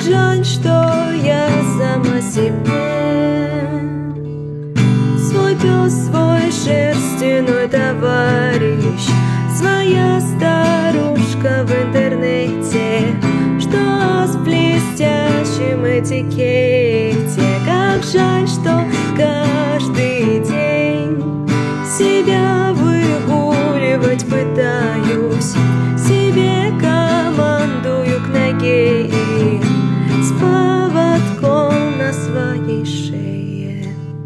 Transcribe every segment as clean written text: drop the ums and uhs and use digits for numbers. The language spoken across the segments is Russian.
жаль, что я сама себе. Свой пес, свой шерстяной товарищ, своя старушка в интернете, что с блестящим этикете. Как жаль, что каждый день себя выгуливать пытаюсь, себе командую к ноге и с поводком на своей шее.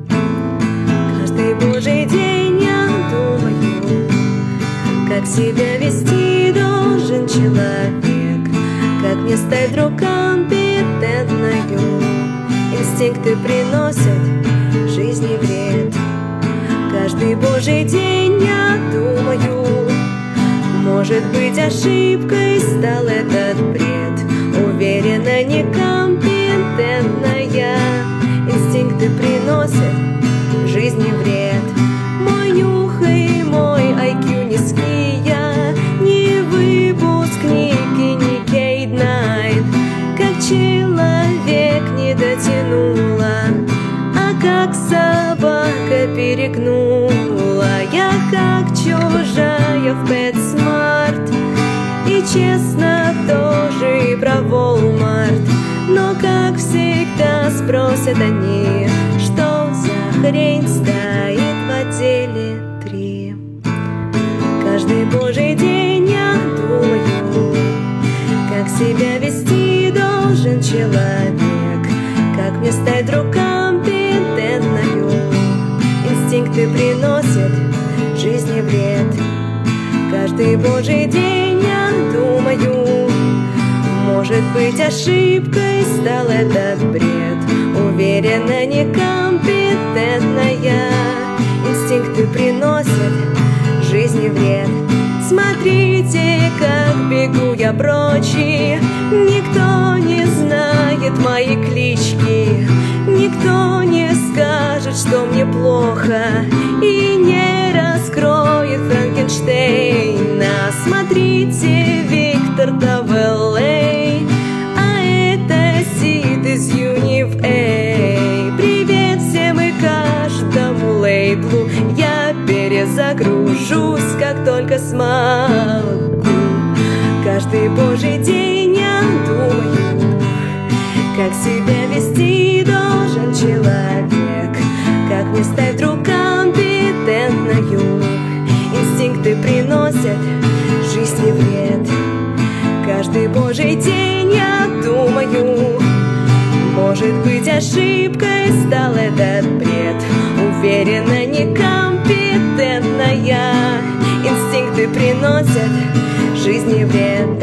Каждый божий день я думаю, как себя вести должен человек, как мне стать вдруг компетентною. Инстинкты приносят жизни вред. Каждый божий день я думаю, может быть, ошибкой стал этот бред. Уверена, некомпетентная. Инстинкты приносят жизни вред. Мой нюх и мой IQ низкий, я не выпускник и не Кейт Найт. Как человек не дотянула, а как собака перегнула. Я как чужая в PetSmart, и честно тоже и про Walmart. Но как всегда спросят они, что за хрень стоит в отделе 3. Каждый божий день я думаю, как себя вести должен человек, как мне стать вдруг компетентною. Инстинкты приносят жизни вред. Каждый божий день я думаю, может быть, ошибкой стал этот бред. Уверена, некомпетентная. Инстинкты приносят жизни вред. Смотрите, как бегу я прочь, и никто не знает мои клички. Никто не скажет, что мне плохо, и не раскроет Франкенштейна. Смотрите, Виктор-то в LA, а это Сид из UNIV. Привет всем и каждому лейблу, я перезагружусь, как только смогу. Каждый божий день я думаю, как себя вести должен человек, как мне стать вдруг компетентною. Инстинкты приносят жизни вред. Каждый божий день я думаю, может быть, ошибкой стал этот бред. Уверена, некомпетентная. Инстинкты приносят жизни вред.